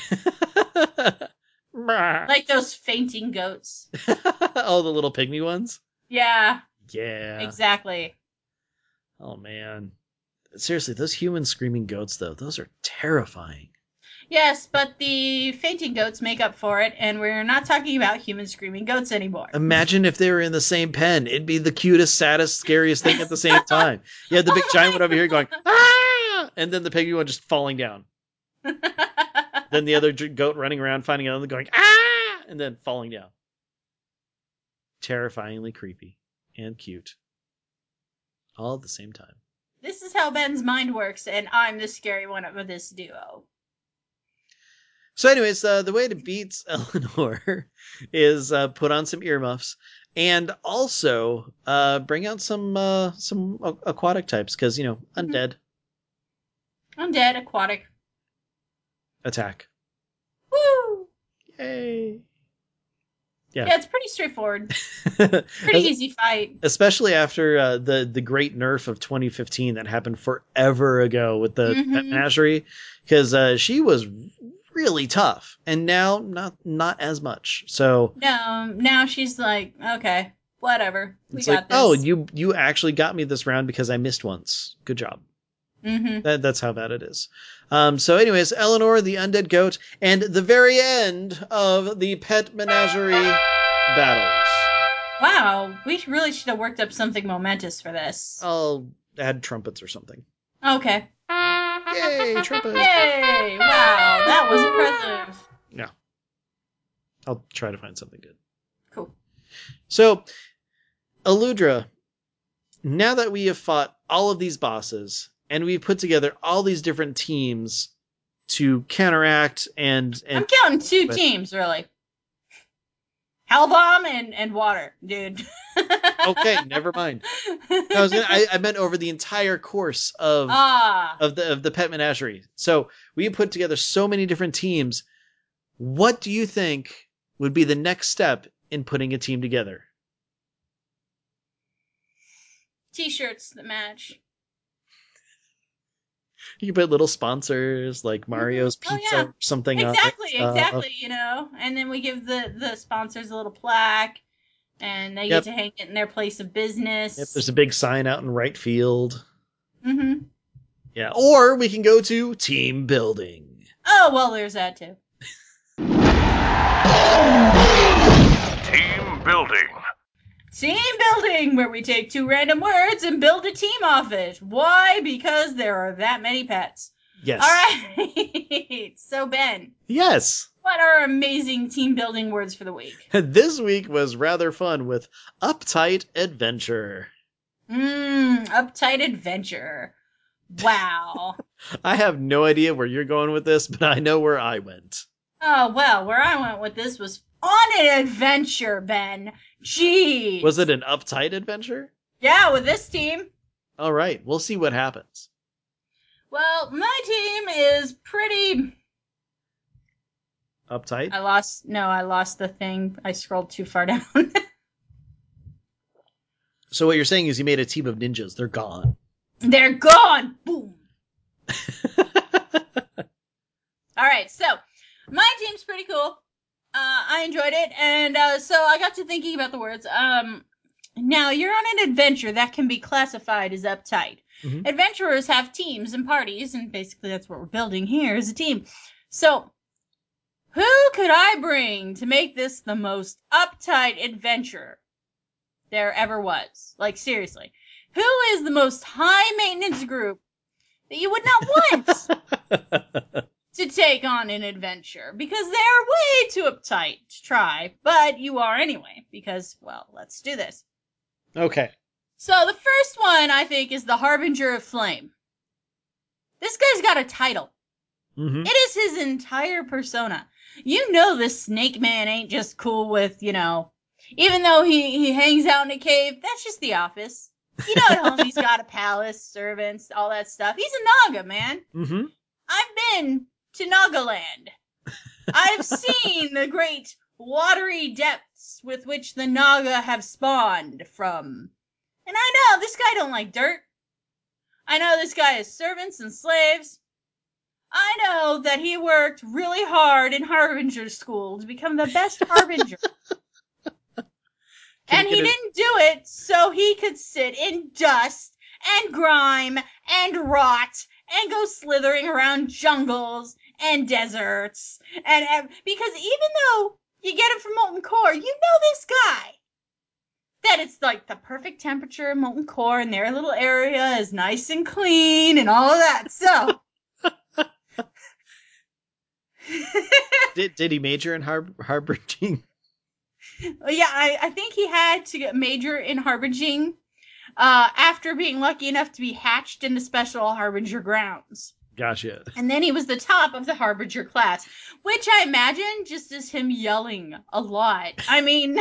Like those fainting goats. Oh, the little pygmy ones? Yeah, Yeah. exactly. Oh, man. Seriously, those human screaming goats, though, those are terrifying. Yes, but the fainting goats make up for it, and we're not talking about human screaming goats anymore. Imagine if they were in the same pen. It'd be the cutest, saddest, scariest thing at the same time. You had the big giant one over here going, ah! And then the pygmy one just falling down. Then the other goat running around, finding another going, ah! And then falling down. Terrifyingly creepy and cute. All at the same time. This is how Ben's mind works, and I'm the scary one of this duo. So anyways, uh, the way to beat Eleanor is uh, put on some earmuffs and also uh, bring out some uh, some aquatic types because, you know, undead. Undead, aquatic. Attack. Woo! Yay. Yeah. Yeah, it's pretty straightforward. Pretty easy fight. Especially after uh, the, the great nerf of twenty fifteen that happened forever ago with the Mhm. Pet Menagerie. Because uh, she was really tough. And now, not not as much. So No, now she's like, okay, whatever. We it's got like, this. oh, you you actually got me this round because I missed once. Good job. Mm-hmm. That, that's how bad it is. Um, so anyways, Eleanor, the undead goat, and the very end of the Pet Menagerie battles. Wow, we really should have worked up something momentous for this. I'll add trumpets or something. Okay. Yay, trumpet! Yay! Wow, that was impressive. Yeah. I'll try to find something good. Cool. So, Aludra, now that we have fought all of these bosses, and we've put together all these different teams to counteract and... and I'm counting two but- teams, really. Hellbomb and, and water, dude. Okay, never mind. No, I, was gonna, I, I meant over the entire course of Ah. of the of the Pet Menagerie. So we put together so many different teams. What do you think would be the next step in putting a team together? T-shirts that match. You can put little sponsors like Mario's Oh, Pizza yeah. or something Exactly, on it. exactly, you know. And then we give the, the sponsors a little plaque, and they Yep. get to hang it in their place of business. Yep, there's a big sign out in right field. Mm-hmm. Yeah, or we can go to team building. Oh, well, there's that, too. Team building. Team building, where we take two random words and build a team off it. Why? Because there are that many pets. Yes. All right. So, Ben, Yes. what are amazing team building words for the week? This week was rather fun with Uptight Adventure. Mmm, uptight adventure. Wow. I have no idea where you're going with this, but I know where I went. Oh, well, where I went with this was on an adventure, Ben. Jeez. Was it an uptight adventure? Yeah, with this team. All right, we'll see what happens. Well, my team is pretty... Uptight? I lost... No, I lost the thing. I scrolled too far down. So what you're saying is you made a team of ninjas. They're gone. They're gone! Boom! Alright, so, my team's pretty cool. Uh, I enjoyed it, and uh, so I got to thinking about the words. Um, now, you're on an adventure that can be classified as uptight. Mhm. Adventurers have teams and parties, and basically that's what we're building here is a team. So, who could I bring to make this the most uptight adventure there ever was? Like, seriously. Who is the most high-maintenance group that you would not want to take on an adventure? Because they are way too uptight to try, but you are anyway, because, well, let's do this. Okay. So the first one, I think, is the Harbinger of Flame. This guy's got a title. Mm-hmm. It is his entire persona. You know this snake man ain't just cool with, you know, even though he, he hangs out in a cave, that's just the office. You know at home he's got a palace, servants, all that stuff. He's a Naga, man. Mm-hmm. I've been to Nagaland. I've seen the great watery depths with which the Naga have spawned from. And I know this guy don't like dirt. I know this guy has servants and slaves. I know that he worked really hard in Harbinger school to become the best Harbinger. And he a... didn't do it so he could sit in dust and grime and rot and go slithering around jungles and deserts. And uh, because even though you get him from Molten Core, you know this guy. That it's like the perfect temperature of Molten Core and their little area is nice and clean and all of that. So... did, did he major in har- harbinging? Yeah, I, I think he had to get major in harbinging uh, after being lucky enough to be hatched in the special Harbinger grounds. Gotcha. And then he was the top of the Harbinger class, which I imagine just is him yelling a lot. I mean,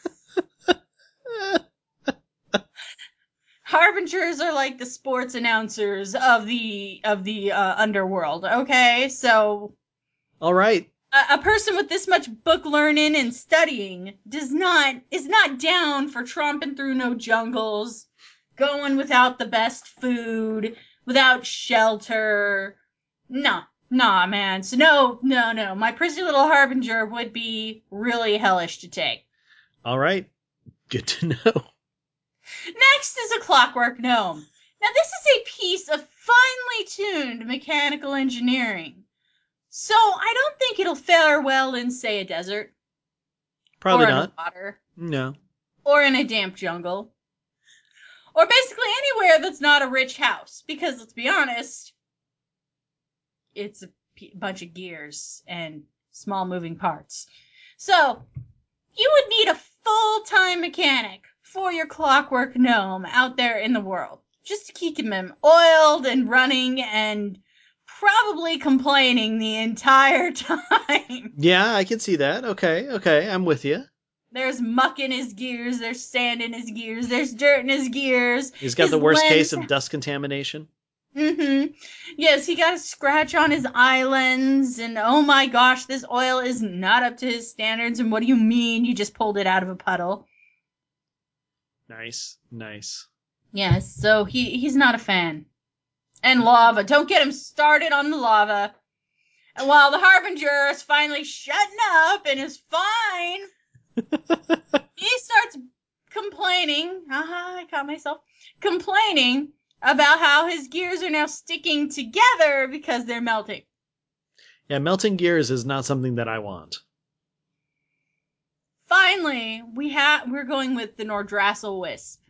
Harbingers are like the sports announcers of the of the uh, underworld. Okay, so all right. A, a person with this much book learning and studying does not is not down for tromping through no jungles, going without the best food, without shelter. No, nah, man. So no, no, no. My prissy little Harbinger would be really hellish to take. All right. Good to know. Next is a Clockwork Gnome. Now this is a piece of finely tuned mechanical engineering. So I don't think it'll fare well in, say, a desert. Probably or not. In water. No. Or in a damp jungle. Or basically anywhere that's not a rich house. Because, let's be honest, it's a p- bunch of gears and small moving parts. So, you would need a full-time mechanic for your Clockwork Gnome out there in the world. Just to keep him oiled and running and probably complaining the entire time. Yeah, I can see that. Okay, okay, I'm with you. There's muck in his gears, there's sand in his gears, there's dirt in his gears. He's got his the worst lens... case of dust contamination. Mm-hmm. Yes, he got a scratch on his islands, and oh my gosh, this oil is not up to his standards, and what do you mean you just pulled it out of a puddle? Nice, nice. Yes, so he, he's not a fan. And lava. Don't get him started on the lava. And while the Harbinger is finally shutting up and is fine, he starts complaining. Haha, I caught myself. Complaining about how his gears are now sticking together because they're melting. Yeah, melting gears is not something that I want. Finally, we have we're going with the Nordrassil Wisp.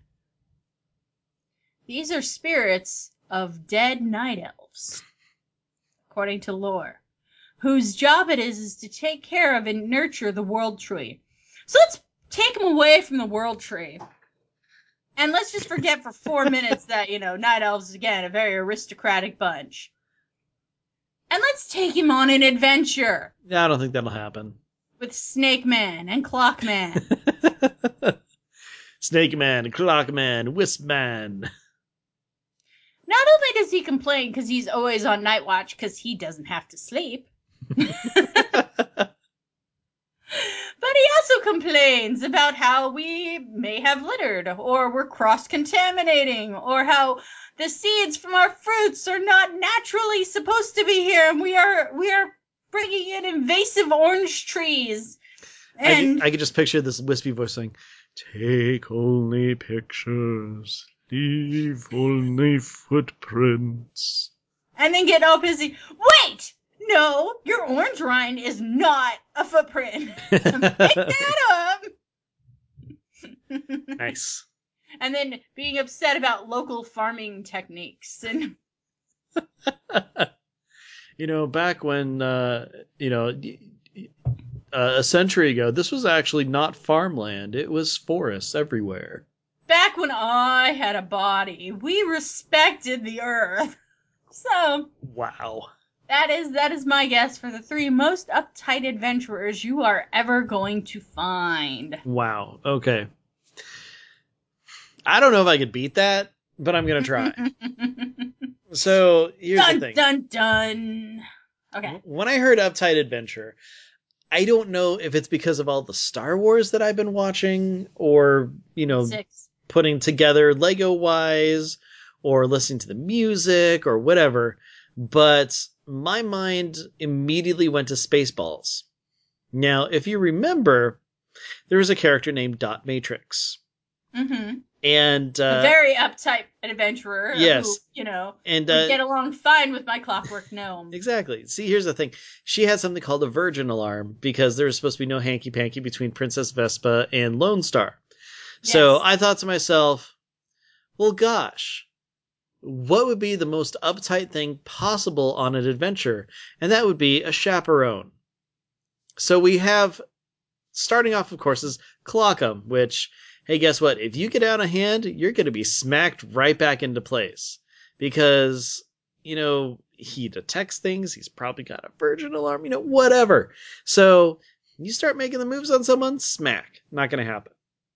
These are spirits of dead night elves, according to lore, whose job it is is to take care of and nurture the world tree. So let's take them away from the world tree. And let's just forget for four minutes that, you know, night elves, again, a very aristocratic bunch. And let's take him on an adventure. Yeah, I don't think that'll happen. With Snake Man and Clock Man. Snake Man, Clock Man, Wisp Man. Not only does he complain because he's always on night watch because he doesn't have to sleep, but he also complains about how we may have littered, or we're cross-contaminating, or how the seeds from our fruits are not naturally supposed to be here, and we are we are bringing in invasive orange trees. And I could, I could just picture this wispy voice saying, "Take only pictures, leave only footprints." And then get all busy. Wait! No, your orange rind is not a footprint. Pick that up. Nice. And then being upset about local farming techniques. And you know, back when, uh, you know, uh, a century ago, this was actually not farmland. It was forests everywhere. Back when I had a body, we respected the earth. So, wow. That is that is my guess for the three most uptight adventurers you are ever going to find. Wow. Okay. I don't know if I could beat that, but I'm gonna try. So here's dun, the thing. Dun dun. Okay. When I heard Uptight Adventure, I don't know if it's because of all the Star Wars that I've been watching, or you know, Six. putting together Lego wise, or listening to the music, or whatever. But my mind immediately went to Spaceballs. Now, if you remember, there was a character named Dot Matrix. Mm-hmm. And uh, a very uptight adventurer. Yes. Who, you know, and would uh, get along fine with my clockwork gnome. Exactly. See, here's the thing. She had something called a Virgin Alarm because there was supposed to be no hanky-panky between Princess Vespa and Lone Star. Yes. So I thought to myself, well, gosh, what would be the most uptight thing possible on an adventure? And that would be a chaperone. So we have, starting off, of course, is Clockum, which, hey, guess what? If you get out of hand, you're going to be smacked right back into place. Because, you know, he detects things. He's probably got a Virgin Alarm, you know, whatever. So you start making the moves on someone, smack. Not going to happen.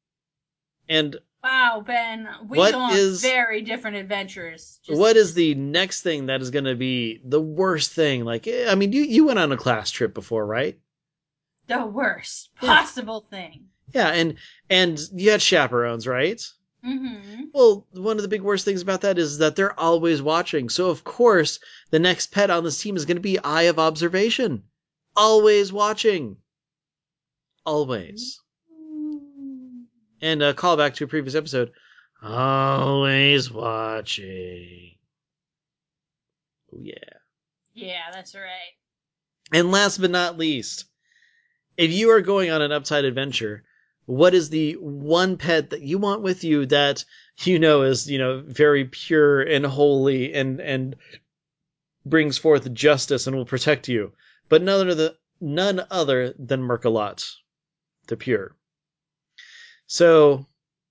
And wow, Ben, we what go on is, very different adventures. Just, what is the next thing that is going to be the worst thing? Like, I mean, you, you went on a class trip before, right? The worst possible yeah. thing. Yeah, and and you had chaperones, right? Mm-hmm. Well, one of the big worst things about that is that they're always watching. So, of course, the next pet on this team is going to be Eye of Observation. Always watching. Always. And a callback to a previous episode. Always watching. Oh, yeah. Yeah, that's right. And last but not least, if you are going on an uptight adventure, what is the one pet that you want with you that you know is, you know, very pure and holy and and brings forth justice and will protect you? But none other, none other than Merkalot, the pure. So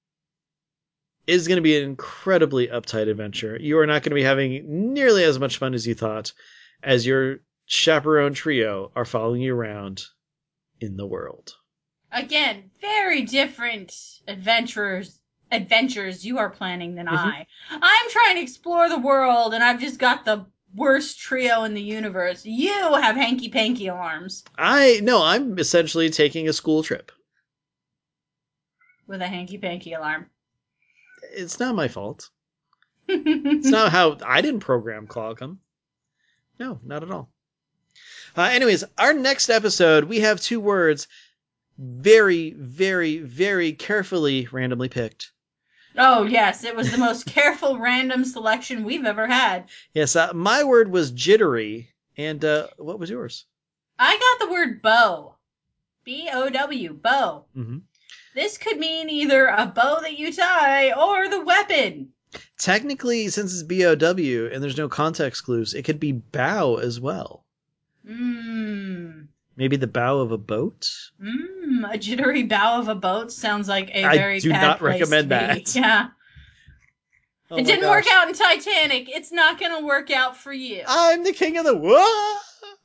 it is going to be an incredibly uptight adventure. You are not going to be having nearly as much fun as you thought, as your chaperone trio are following you around in the world. Again, very different adventurers adventures you are planning than Mhm. I. I'm trying to explore the world, and I've just got the worst trio in the universe. You have hanky-panky alarms I no, I'm essentially taking a school trip. with a hanky-panky alarm. It's not my fault. It's not how I didn't program Qualcomm. No, not at all. Uh, anyways, our next episode, we have two words very, very, very carefully randomly picked. Oh, yes, it was the most careful random selection we've ever had. Yes, uh, my word was jittery. And uh, what was yours? I got the word bow. B O W, bow. Mm-hmm. This could mean either a bow that you tie or the weapon. Technically, since it's B O W and there's no context clues, it could be bow as well. Mmm. Maybe the bow of a boat? Mmm. A jittery bow of a boat sounds like a I very do bad not place recommend to be. that. Yeah. Oh It my didn't gosh. work out in Titanic. It's not going to work out for you. I'm the king of the whoa!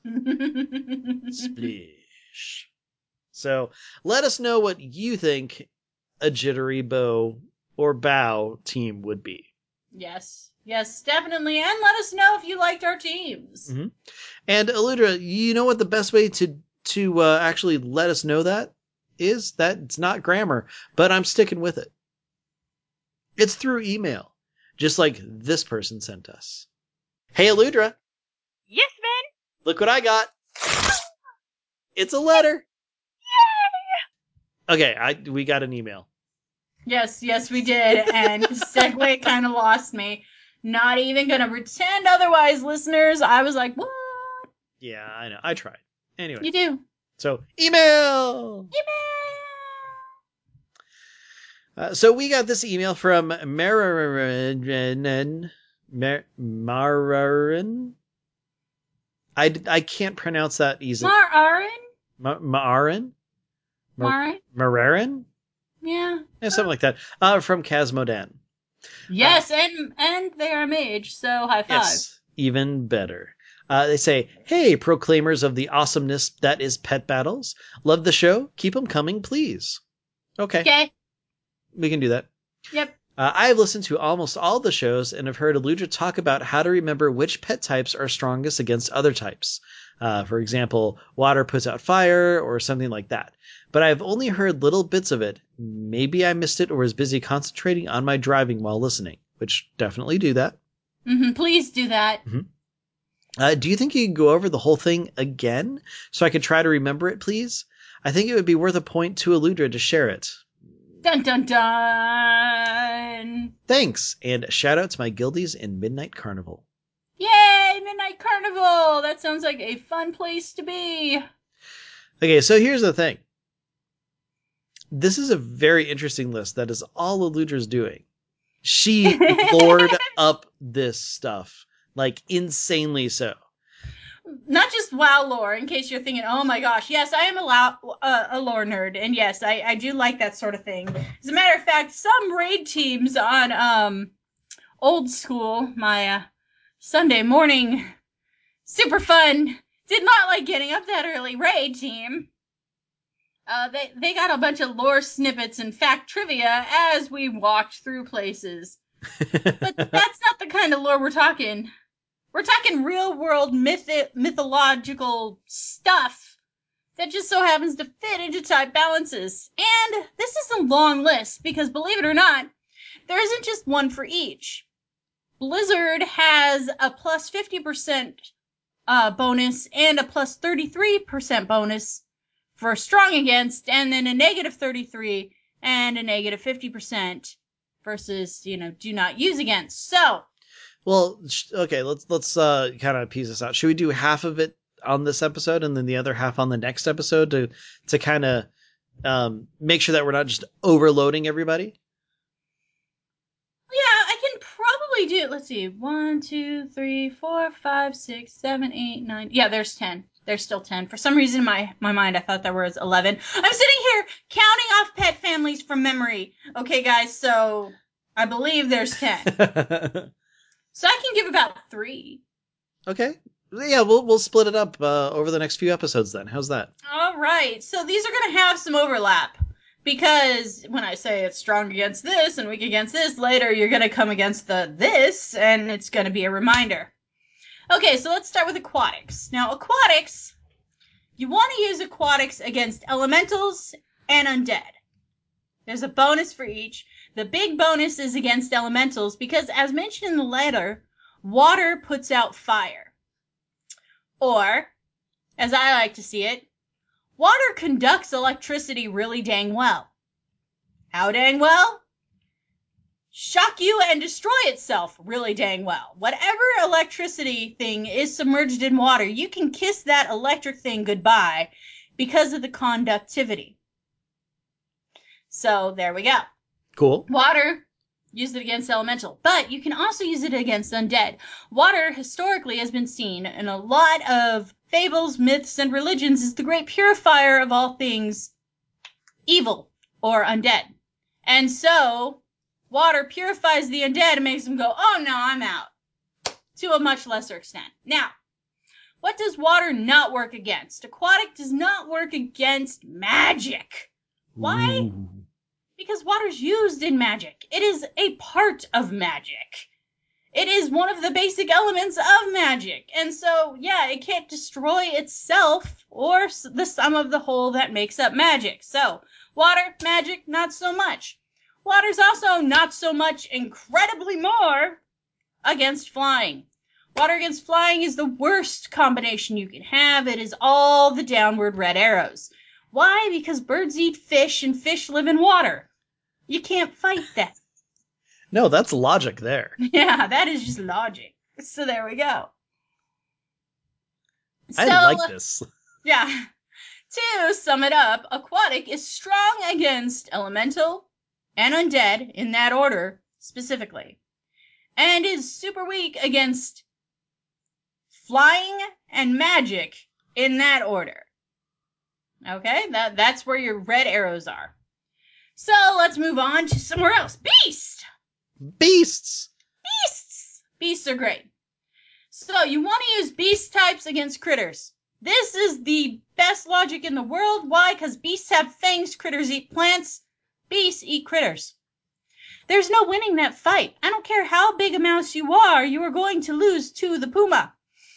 Splish. So let us know what you think a jittery bow or bow team would be. Yes. Yes, definitely. And let us know if you liked our teams. Mm-hmm. And Eludra, you know what the best way to to uh, actually let us know that is? That it's not grammar, but I'm sticking with it. It's through email, just like this person sent us. Hey, Eludra, Yes, Ben. look what I got. It's a letter. Yay! Okay, I we got an email. Yes, yes, we did. And segue kind of lost me. Not even going to pretend otherwise, listeners. I was like, what? Yeah, I know. I tried. Anyway, You do. so email. Uh, so we got this email from Mararin. Mar- Mararin? I, I can't pronounce that easily. Mar-Arin? Ma- Mararin? Marin? Mararin? Yeah. Yeah, something like that. Uh, from Casmodan. Yes, and and they are mage, so high five. Yes, even better. Uh, they say, hey, proclaimers of the awesomeness that is Pet Battles. Love the show. Keep them coming, please. Okay, Okay. we can do that. Yep. Uh, I have listened to almost all the shows and have heard Eludra talk about how to remember which pet types are strongest against other types. Uh, for example, water puts out fire or something like that. But I've only heard little bits of it. Maybe I missed it or was busy concentrating on my driving while listening, which definitely do that. Mm-hmm. Please do that. Mm-hmm. Uh, do you think you could go over the whole thing again so I could try to remember it, please? I think it would be worth a point to Eludra to share it. Dun dun dun! Thanks, and a shout out to my guildies in Midnight Carnival. Yay! Midnight Carnival! That sounds like a fun place to be. Okay, so here's the thing. This is a very interesting list that is all Eludra's doing. She lored up this stuff, like insanely so. Not just WoW lore, in case you're thinking, oh my gosh, yes, I am a, lo- uh, a lore nerd, and yes, I, I do like that sort of thing. As a matter of fact, some raid teams on um Old School, my uh, Sunday morning super fun, did not like getting up that early raid team. Uh, they, they got a bunch of lore snippets and fact trivia as we walked through places. But that's not the kind of lore we're talking. We're talking real-world myth- mythological stuff that just so happens to fit into type balances. And this is a long list, because believe it or not, there isn't just one for each. Blizzard has a plus fifty percent uh, bonus and a plus thirty-three percent bonus for strong against, and then a negative thirty-three and a negative fifty percent versus, you know, do not use against. So, Well, okay, let's let's uh, kind of piece this out. Should we do half of it on this episode and then the other half on the next episode to to kind of um, make sure that we're not just overloading everybody? yeah, I can probably do, let's see, one, two, three, four, five, six, seven, eight, nine. Yeah, there's ten. There's still ten. For some reason in my, my mind, I thought there was eleven. I'm sitting here counting off pet families from memory. Okay, guys, so I believe there's ten. So I can give about three. Okay. Yeah, we'll we'll split it up uh, over the next few episodes then. How's that? All right. So these are going to have some overlap Because when I say it's strong against this and weak against this, later you're going to come against the this, and it's going to be a reminder. Okay, so let's start with aquatics. Now, aquatics, you want to use aquatics against elementals and undead. There's a bonus for each. The big bonus is against elementals because, as mentioned in the letter, water puts out fire. Or, as I like to see it, water conducts electricity really dang well. How dang well? Shock you and destroy itself really dang well. Whatever electricity thing is submerged in water, you can kiss that electric thing goodbye because of the conductivity. So there we go. Cool. Water, use it against elemental, but you can also use it against undead. Water historically has been seen in a lot of fables, myths, and religions as the great purifier of all things evil or undead. And so water purifies the undead and makes them go, oh no, I'm out, to a much lesser extent. Now, what does water not work against? Aquatic does not work against magic. Why? Ooh. Because water's used in magic. It is a part of magic. It is one of the basic elements of magic. And so, yeah, it can't destroy itself or the sum of the whole that makes up magic. So, water, magic, not so much. Water's also not so much, incredibly more, against flying. Water against flying is the worst combination you can have. It is all the downward red arrows. Why? Because birds eat fish and fish live in water. You can't fight that. No, that's logic there. Yeah, that is just logic. So there we go. I So, like this. Yeah. To sum it up, aquatic is strong against elemental and undead, in that order, specifically. And is super weak against flying and magic, in that order. Okay? That, that's where your red arrows are. So let's move on to somewhere else. Beast! Beasts! Beasts! Beasts are great. So you want to use beast types against critters. This is the best logic in the world. Why? Because beasts have fangs, critters eat plants, beasts eat critters. There's no winning that fight. I don't care how big a mouse you are, you are going to lose to the puma.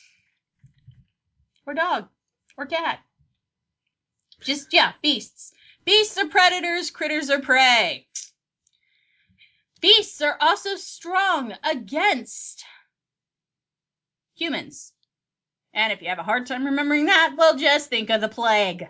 Or dog. Or cat. Just, yeah, beasts. Beasts are predators, critters are prey. Beasts are also strong against humans. And if you have a hard time remembering that, well, just think of the plague.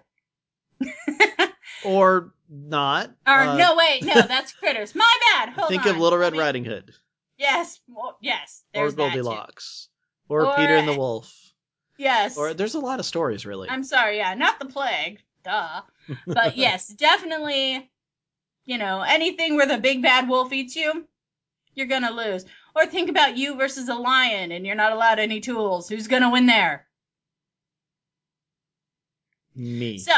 Or not. Or, Uh, no, wait, no, that's critters. My bad, hold think on. of Little Red Let me- Riding Hood. Yes, well, yes, Or there's that too. Goldilocks. Or, Or- Peter and the Wolf. Yes. Or there's a lot of stories, really. I'm sorry, yeah, not the plague, duh. But yes, definitely, you know, anything where the big bad wolf eats you, you're gonna lose. Or think about you versus a lion and you're not allowed any tools. Who's gonna win there? Me. So,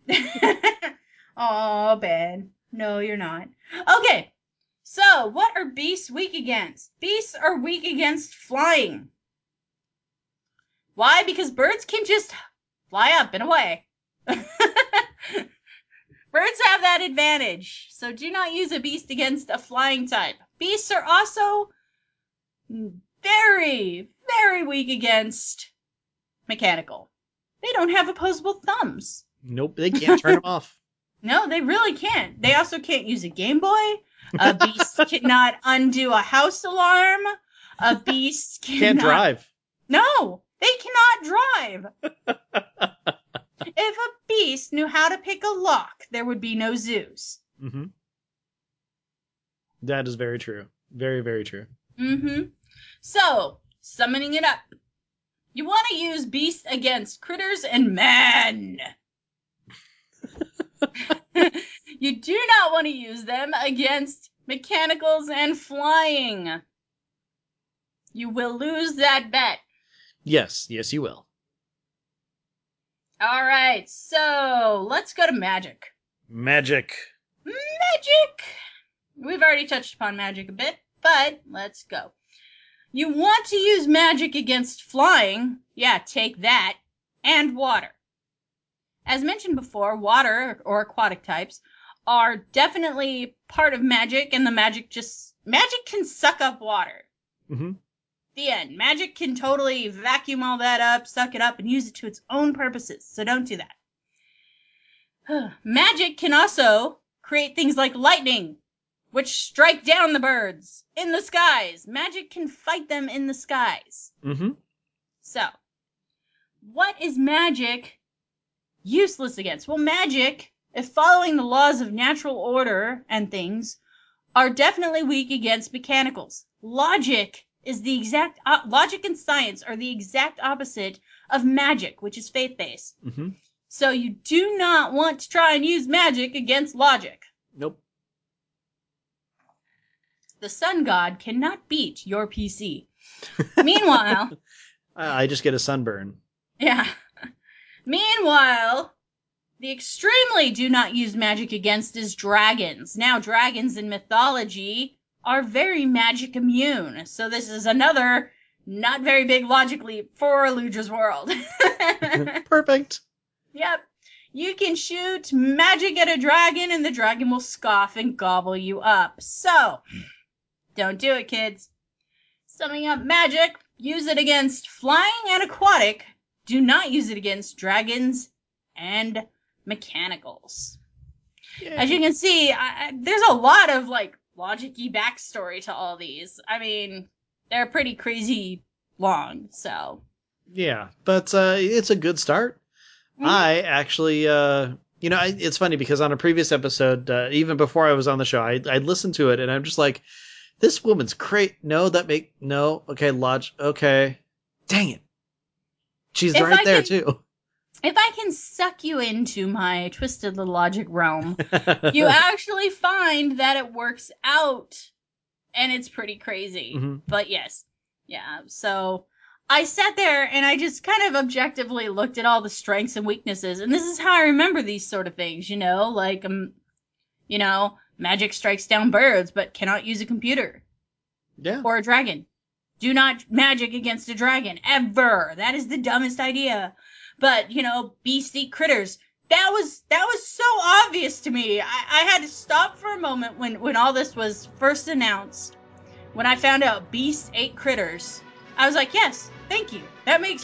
oh, Ben. No, you're not. Okay, so what are beasts weak against? Beasts are weak against flying. Why? Because birds can just fly up and away. Birds have that advantage, so do not use a beast against a flying type. Beasts are also very, very weak against mechanical. They don't have opposable thumbs. Nope, they can't turn them off. No, they really can't. They also can't use a Game Boy. A beast cannot undo a house alarm. A beast cannot... Can't drive. No, they cannot drive. If a beast knew how to pick a lock, there would be no zoos. Mm-hmm. That is very true. Very, very true. Mm-hmm. So, summoning it up. You want to use beasts against critters and men. You do not want to use them against mechanicals and flying. You will lose that bet. Yes, yes, you will. All right, so let's go to magic. Magic. Magic! We've already touched upon magic a bit, but let's go. You want to use magic against flying. Yeah, take that. And water. As mentioned before, water, or aquatic types, are definitely part of magic, and the magic just... Magic can suck up water. Mm-hmm. The end. Magic can totally vacuum all that up, suck it up, and use it to its own purposes, so don't do that. Magic can also create things like lightning, which strike down the birds in the skies. Magic can fight them in the skies. Mm-hmm. So, what is magic useless against? Well, magic, if following the laws of natural order and things, are definitely weak against mechanicals. Logic is the exact uh, logic and science are the exact opposite of magic, which is faith-based. Mm-hmm. So you do not want to try and use magic against logic. Nope. The sun god cannot beat your P C. Meanwhile, I just get a sunburn. yeah. Meanwhile, the extremely do not use magic against is dragons. Now, dragons in mythology are very magic immune. So this is another not very big logic leap for Eludra's world. Perfect. Yep. You can shoot magic at a dragon and the dragon will scoff and gobble you up. So, don't do it, kids. Summing up magic, use it against flying and aquatic. Do not use it against dragons and mechanicals. Yay. As you can see, I, there's a lot of like logic-y backstory to all these. I mean, they're pretty crazy long, so. Yeah, but uh, it's a good start. Mm-hmm. I actually, uh, you know, I, it's funny because on a previous episode, uh, even before I was on the show, I I listened to it and I'm just like, this woman's great. No, that make no. Okay, log. Okay, dang it, she's if right I there can, too. If I can suck you into my twisted little logic realm, you actually find that it works out, and it's pretty crazy. Mm-hmm. But yes, yeah. So I sat there and I just kind of objectively looked at all the strengths and weaknesses, and this is how I remember these sort of things. You know, like um, you know, magic strikes down birds, but cannot use a computer. Yeah. Or a dragon. Do not magic against a dragon ever. That is the dumbest idea. But, you know, beast eat critters. That was that was so obvious to me. I, I had to stop for a moment when, when all this was first announced. When I found out beasts ate critters, I was like, yes, thank you. That makes...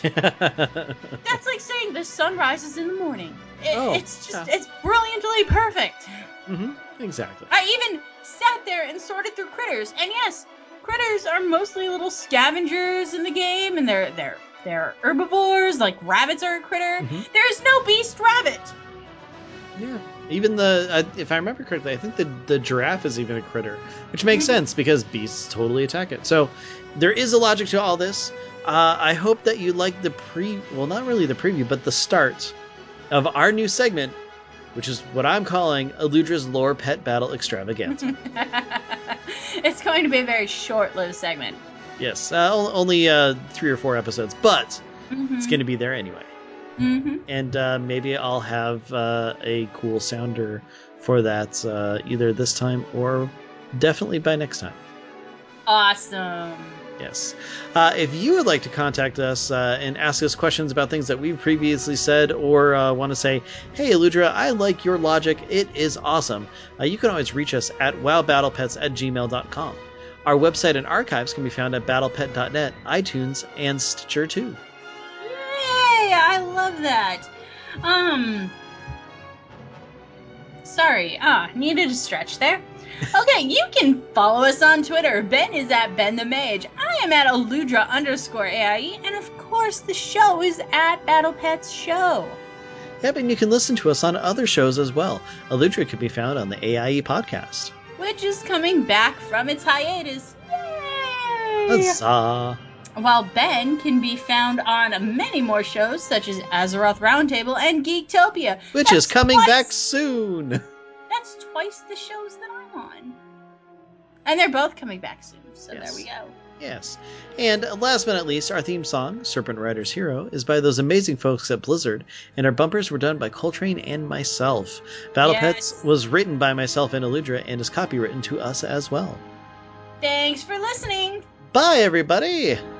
That's like saying the sun rises in the morning. It, oh, it's just, yeah. It's brilliantly perfect. Mm-hmm. Exactly. I even sat there and sorted through critters. And yes, critters are mostly little scavengers in the game, and they're they're they're herbivores. Like rabbits are a critter. Mm-hmm. There's no beast rabbit. Yeah, even the uh, if I remember correctly, I think the the giraffe is even a critter, which makes Mm-hmm. sense because beasts totally attack it. So there is a logic to all this. Uh, I hope that you like the pre well, not really the preview, but the start of our new segment, which is what I'm calling Eludra's Lore Pet Battle Extravaganza. It's going to be a very short-lived segment. Yes, uh, only uh, three or four episodes, but Mm-hmm. it's going to be there anyway. Mm-hmm. And uh, maybe I'll have uh, a cool sounder for that uh, either this time or definitely by next time. Awesome. Yes. Uh, if you would like to contact us uh, and ask us questions about things that we've previously said, or uh, want to say, hey, Eludra, I like your logic. It is awesome. Uh, you can always reach us at wowbattlepets at gmail dot com. Our website and archives can be found at battlepet dot net, iTunes, and Stitcher too. Yay! I love that. Um. Sorry. Ah, needed a stretch there. Okay, you can follow us on Twitter. Ben is at Ben the Mage. I am at Eludra underscore A I E. And of course, the show is at Battle Pets Show. Yep, and you can listen to us on other shows as well. Eludra can be found on the A I E podcast, which is coming back from its hiatus. Yay! Huzzah! While Ben can be found on many more shows, such as Azeroth Roundtable and Geektopia. Which That's is coming twice, back soon. That's twice the shows that I'm on. And they're both coming back soon, so Yes. there we go. Yes. And last but not least, our theme song, Serpent Rider's Hero, is by those amazing folks at Blizzard, and our bumpers were done by Coltrane and myself. Battle Yes. Pets was written by myself and Eludra, and is copywritten to us as well. Thanks for listening! Bye, everybody!